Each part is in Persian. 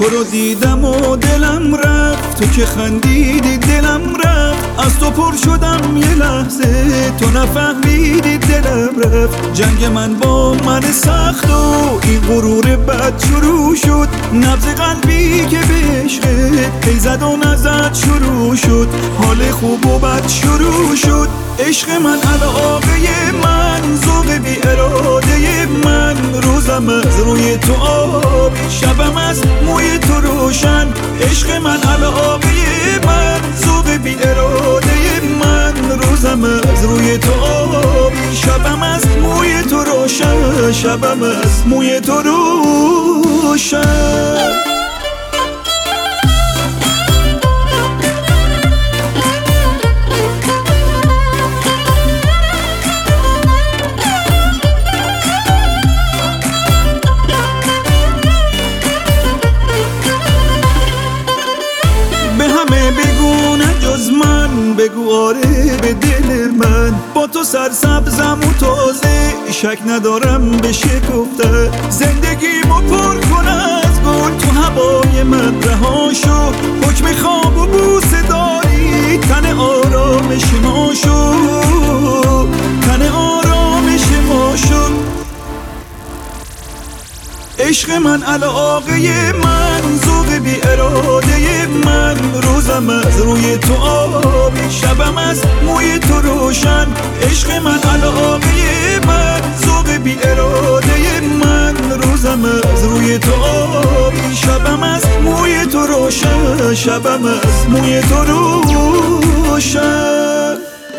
تو رو دیدم و دلم رفت، تو که خندیدی دلم رفت. از تو پر شدم یه لحظه، تو نفهمیدی دلم رفت. جنگ من با من سخت و این غرور بد شروع شد. نبض قلبی که به عشقت پی زد و نزد شروع شد. حال خوب و بد شروع شد. عشق من علاقه من، ذوق بی اراده من. روزم از روی تو آبی، شبم از موی تو روشن. عشق من علاقه من، ذوق بی اراده من. روزم از روی تو آبی، شبم از موی تو روشن. شبم از موی تو روشن. بگو آره به دل من، با تو سرسبزم و تازه. شک ندارم به شکفته زندگیمو پر کن از گل. تو هوای من رها شو، حکم خواب و بوسه داری. تن آرامش ما شو، تن آرامش ما شو. عشق من علاقه من، ذوق بی اراده من. روزم از روی تو آبی، شبم از موی تو روشن. عشق من علاقه من، ذوق بی اراده من. روزم از روی تو آبی، شبم از موی تو روشن. شبم از موی تو روشن.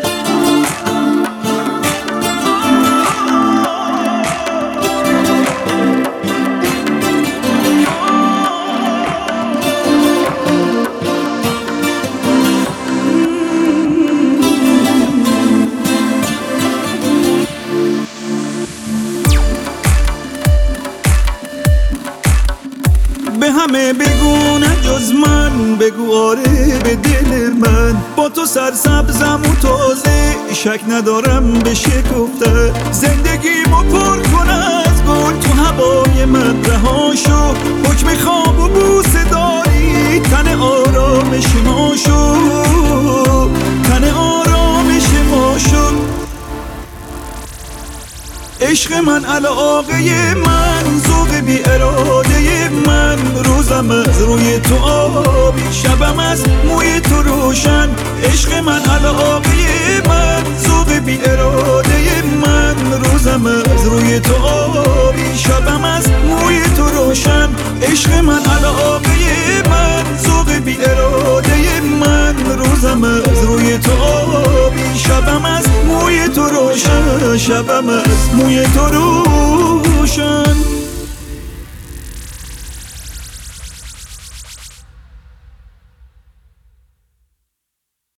به همه بگو نه جز من، بگو آره به دل من. با تو سرسبزم و تازه، شک ندارم به شکفته زندگیمو پر کن از گل. تو هوای من رها شو، حکم خواب و بوسه داری. تن آرامش ما شو، تن آرامش ما شو. عشق من علاقه من، ذوق بی اراده من. روزم از روی تو آبی، شبم از موی تو روشن. عشق من علاقه من، ذوق بی اراده من. روزم از روی تو آبی، شبم از موی تو روشن. عشق من علاقه من، ذوق بی اراده من. روزم از روی تو آبی، شبم از موی تو روشن. شبم از موی تو روشن.